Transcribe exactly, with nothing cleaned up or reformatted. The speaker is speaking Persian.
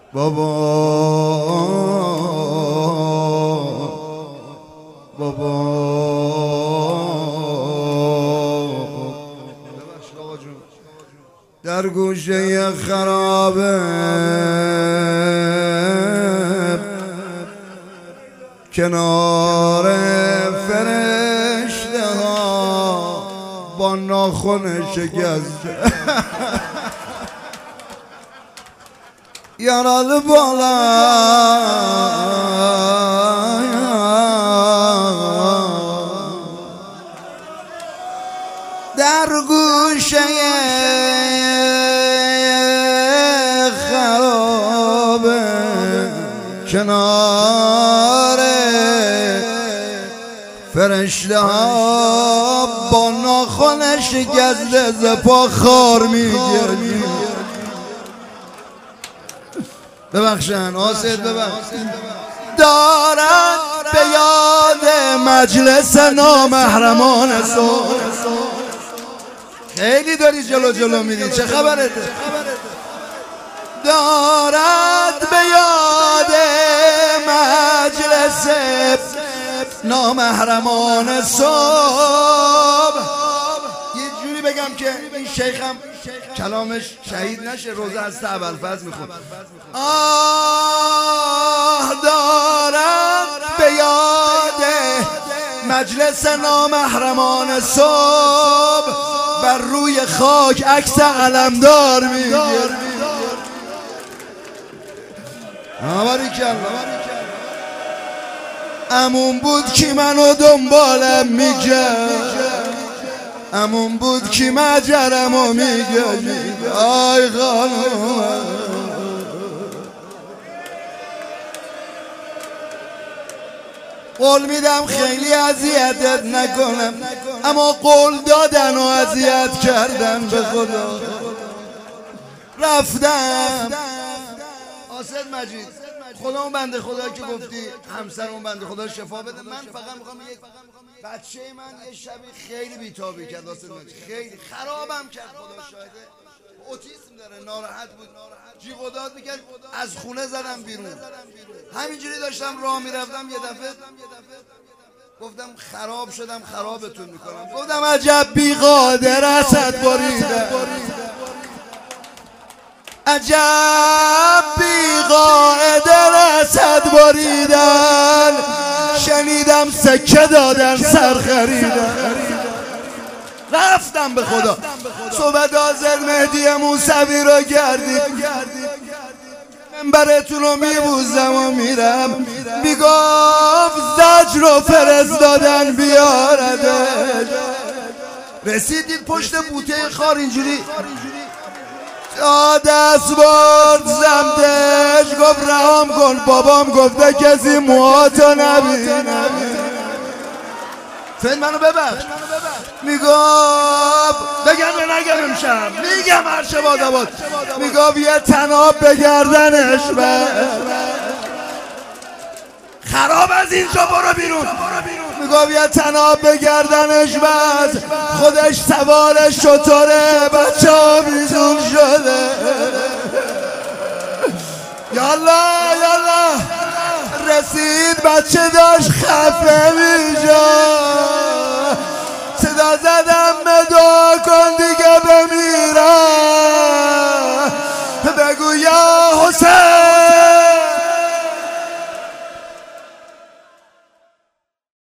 بابا بابا در گوشه خرابه کنار فرشته ها با ناخن شکسته یارال بالا در گوشه خرابه کنار فرشته ها با ناخن شکسته ز پا خار میگیری. ببخشن آسد ببخشن دارد به یاد مجلس نامحرمان صبح. خیلی داری جلو جلو میری، چه خبرته؟ دارد به یاد مجلس نامحرمان صبح. یه جوری بگم که این شیخم کلامش شهید نشه، روزه از ابوالفضل میخون. آه دارد به یاد مجلس نامحرمان صبح بر روی خاک عکس علمدار میگیر. آواری کلا امون بود کی منو دنبالم میگه، امون بود کی مجرمو میگه. آی خانوم قول میدم خیلی اذیتت نکنم، اما قول دادن و اذیت کردن به خدا. رفتم آسد مجید خدا اون بنده خدا که گفتی همسر اون بنده خدا شفا بده. من فقط میخوام یک بچه من یه شبی خیلی بیتابی کرد آسد مجید، خیلی خرابم کرد، خدا شاهده. اوتیسم داره، ناراحت بود، جیغ و داد میکرد، از خونه زدم بیرون. همینجوری داشتم راه میرفتم یه دفعه گفتم خراب شدم خرابتون میکنم. گفتم عجب بی قادر اسد بریده، عجب بی قادر اسد بریدن. شنیدم سکه دادن سر خریدن. رفتم به خدا صحبت حاضر مهدی موسوی رو گردید، منبرتون رو میبوزم و میرم. میگفت زجر رو فرستادن بیاردش. رسیدید پشت بوته خار اینجوری تا دست برد زمدش، گفت رهام کن بابام گفته کسی موهاتو نبینه. فیلم منو ببخش. میگفت بگم یا نگم امشب؟ میگم هر شب آداباد. میگفت یه تناب به گردنش بست، خراب از اینجا برو بیرون. میگفت یه تناب به گردنش بست، خودش سوار شطوره، بچه ها بیزون شده. یالا یالا رسید بچه داشت خفه میشد.